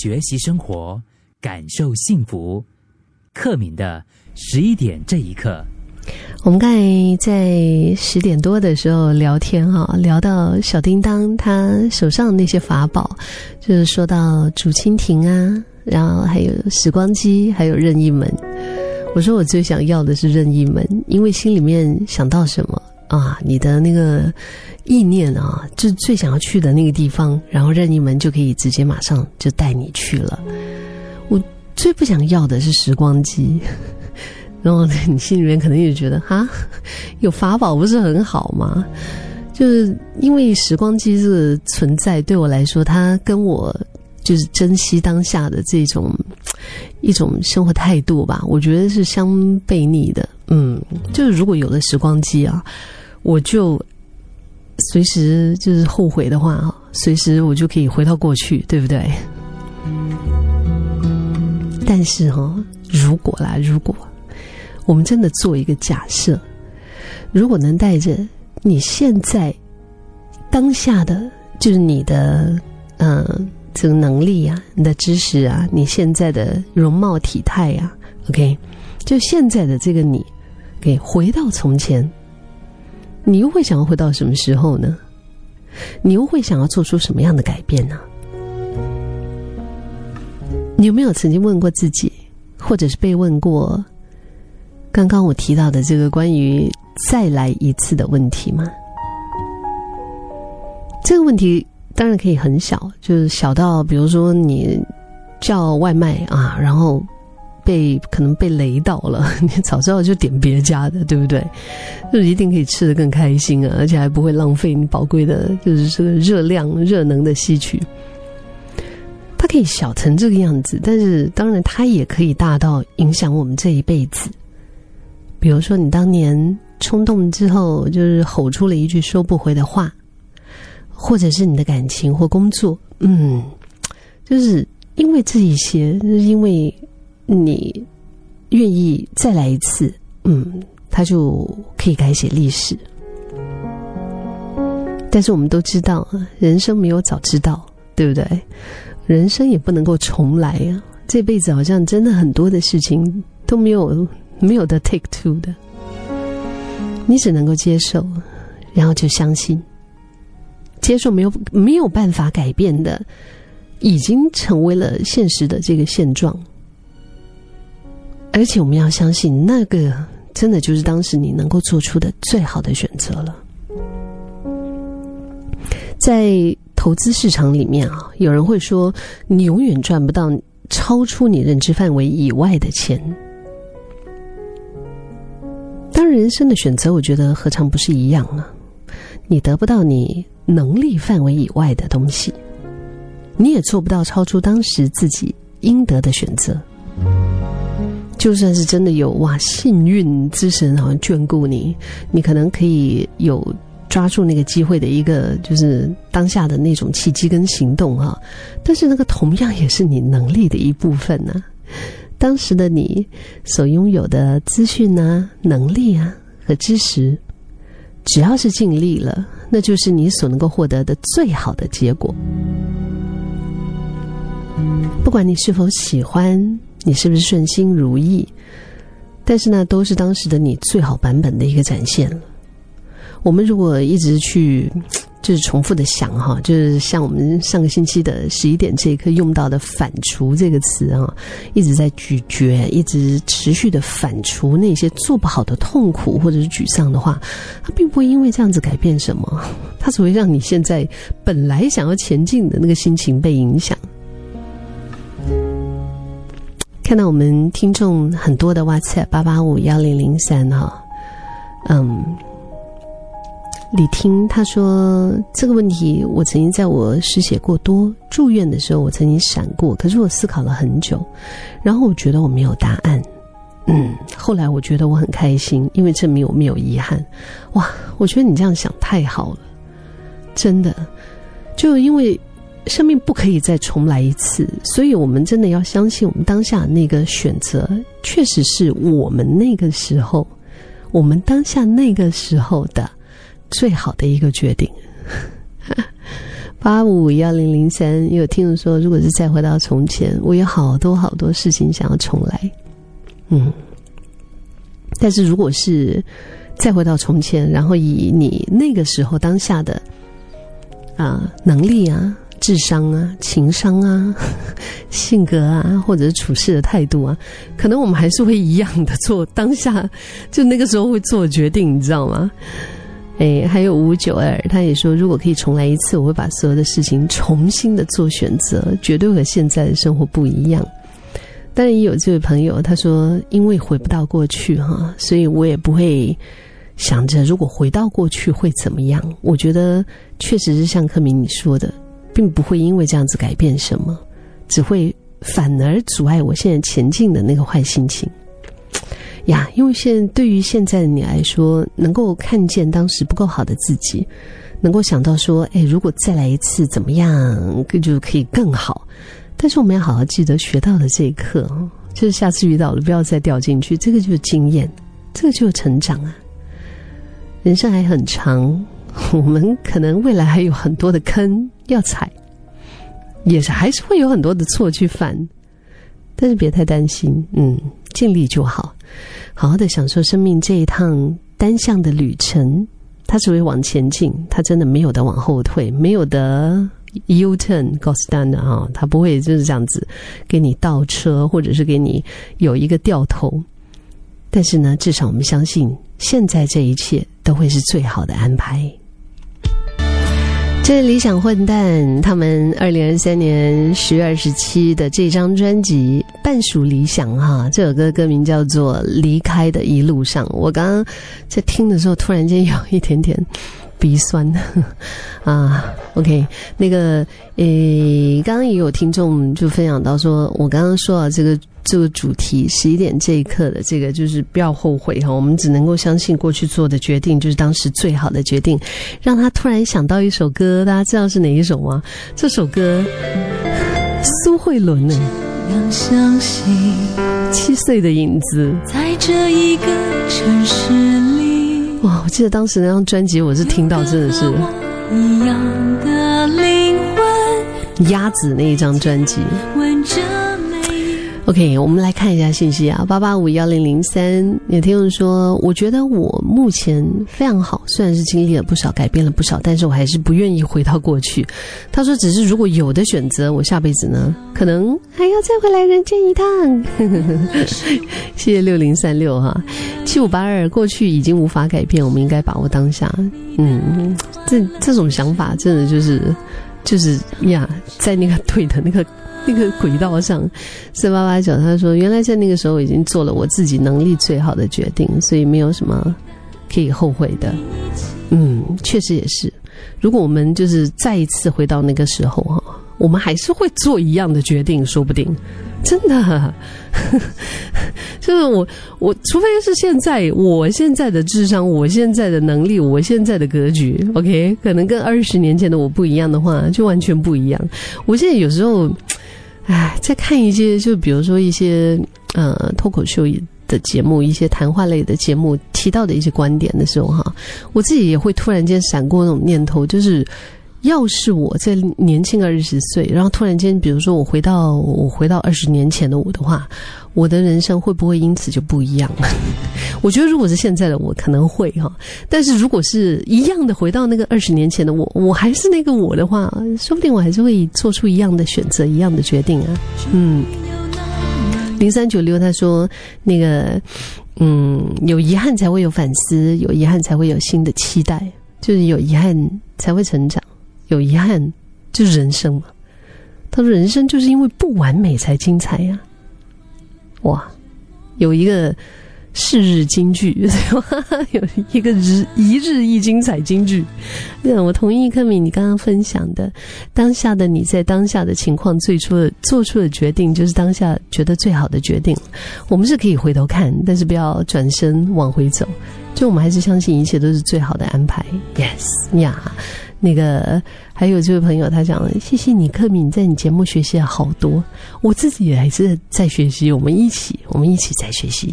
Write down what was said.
学习生活，感受幸福。克敏的11点这一刻。 我们刚才在10点多的时候聊天聊到小叮当他手上那些法宝，就是说到竹蜻蜓啊，然后还有时光机，还有任意门。我说我最想要的是任意门，因为心里面想到什么啊，你的那个意念啊，就是最想要去的那个地方，然后任意门就可以直接马上就带你去了。我最不想要的是时光机。然后你心里面可能也觉得哈，有法宝不是很好吗？就是因为时光机这个存在对我来说，它跟我就是珍惜当下的这种一种生活态度吧，我觉得是相悖逆的。就是如果有了时光机啊，我就随时就是后悔的话，随时我就可以回到过去，对不对？但是如果我们真的做一个假设，如果能带着你现在当下的就是你的这个能力啊，你的知识啊，你现在的容貌体态啊 OK， 就现在的这个你给回到从前，你又会想要回到什么时候呢？你又会想要做出什么样的改变呢？你有没有曾经问过自己，或者是被问过刚刚我提到的这个关于再来一次的问题吗？这个问题当然可以很小，就是小到比如说你叫外卖啊，然后可能被雷到了，你早知道就点别家的，对不对？就是一定可以吃得更开心啊，而且还不会浪费你宝贵的就是这个热量热能的吸取。它可以小成这个样子，但是当然它也可以大到影响我们这一辈子。比如说你当年冲动之后就是吼出了一句收不回的话，或者是你的感情或工作，就是因为这一些，就是因为你愿意再来一次，它就可以改写历史。但是我们都知道，人生没有早知道，对不对？人生也不能够重来啊！这辈子好像真的很多的事情都没有的 take two 的，你只能够接受，然后就相信，接受没有办法改变的，已经成为了现实的这个现状。而且我们要相信，那个真的就是当时你能够做出的最好的选择了。在投资市场里面啊，有人会说，你永远赚不到超出你认知范围以外的钱。当然人生的选择我觉得何尝不是一样啊，你得不到你能力范围以外的东西，你也做不到超出当时自己应得的选择。就算是真的有幸运之神好像眷顾你，你可能可以有抓住那个机会的一个就是当下的那种契机跟行动但是那个同样也是你能力的一部分啊。当时的你所拥有的资讯啊、能力啊和知识，只要是尽力了，那就是你所能够获得的最好的结果。不管你是否喜欢，你是不是顺心如意，但是呢，都是当时的你最好版本的一个展现了。我们如果一直去就是重复的想就是像我们上个星期的11点这一刻用到的反刍这个词一直在咀嚼，一直持续的反刍那些做不好的痛苦或者是沮丧的话，它并不会因为这样子改变什么，它只会让你现在本来想要前进的那个心情被影响。看到我们听众很多的 WhatsApp 8851003李听他说，这个问题我曾经在我失血过多住院的时候我曾经闪过，可是我思考了很久，然后我觉得我没有答案。后来我觉得我很开心，因为证明我没有遗憾。哇，我觉得你这样想太好了，真的，就因为生命不可以再重来一次，所以我们真的要相信我们当下那个选择确实是我们那个时候，我们当下那个时候的最好的一个决定。 851003有听人说，如果是再回到从前，我有好多好多事情想要重来。但是如果是再回到从前，然后以你那个时候当下的能力啊、智商啊、情商啊、性格啊，或者是处事的态度啊，可能我们还是会一样的做当下就那个时候会做决定，你知道吗？还有5592他也说，如果可以重来一次，我会把所有的事情重新的做选择，绝对和现在的生活不一样。当然也有这位朋友他说，因为回不到过去所以我也不会想着如果回到过去会怎么样。我觉得确实是像克明你说的，并不会因为这样子改变什么，只会反而阻碍我现在前进的那个坏心情呀。因为对于现在的你来说，能够看见当时不够好的自己，能够想到说如果再来一次怎么样就可以更好。但是我们要好好记得学到的这一课就是下次遇到了不要再掉进去，这个就是经验，这个就是成长啊。人生还很长，我们可能未来还有很多的坑要踩，也是还是会有很多的错去犯，但是别太担心，尽力就好，好好的享受生命这一趟单向的旅程。它只会往前进，它真的没有的往后退，没有的 U-turn 告诉大家它不会就是这样子给你倒车，或者是给你有一个掉头。但是呢，至少我们相信现在这一切都会是最好的安排。这是理想混蛋他们2023年10月27的这张专辑《半属理想》这首歌歌名叫做《离开的一路上》。我刚刚在听的时候突然间有一点点鼻酸OK， 那个刚刚也有听众就分享到说，我刚刚说到这个主题11点这一刻的这个就是不要后悔我们只能够相信过去做的决定就是当时最好的决定，让他突然想到一首歌，大家知道是哪一首吗？这首歌苏慧伦呢，相信7岁的影子在这一个城市里。哇，我记得当时那张专辑我是听到真的是一样的灵魂，鸭子那一张专辑。OK， 我们来看一下信息88510003有听众说，我觉得我目前非常好，虽然是经历了不少，改变了不少，但是我还是不愿意回到过去。他说只是如果有的选择，我下辈子呢可能还要再回来人间一趟谢谢60367582过去已经无法改变，我们应该把握当下。这种想法真的就是呀，在那个对的那个轨道上。4889他说，原来在那个时候已经做了我自己能力最好的决定，所以没有什么可以后悔的。确实也是，如果我们就是再一次回到那个时候我们还是会做一样的决定，说不定真的就是我除非是我现在的智商，我现在的能力，我现在的格局 OK 可能跟20年前的我不一样的话，就完全不一样。我现在有时候在看一些就比如说一些脱口秀的节目，一些谈话类的节目提到的一些观点的时候我自己也会突然间闪过那种念头，就是要是我在年轻20岁，然后突然间比如说我回到20年前的我的话，我的人生会不会因此就不一样我觉得如果是现在的我可能会但是如果是一样的回到那个20年前的我还是那个我的话，说不定我还是会做出一样的选择，一样的决定0396他说那个有遗憾才会有反思，有遗憾才会有新的期待，就是有遗憾才会成长，有遗憾就是人生嘛。他说人生就是因为不完美才精彩呀。哇，有一个是日金句有一个一日一精彩金句。我同意克敏你刚刚分享的，当下的你在当下的情况做出的决定就是当下觉得最好的决定。我们是可以回头看，但是不要转身往回走，就我们还是相信一切都是最好的安排。 Yes 呀，那个还有这位朋友他讲了，谢谢你克敏，在你节目学习了好多，我自己也还是在学习，我们一起在学习。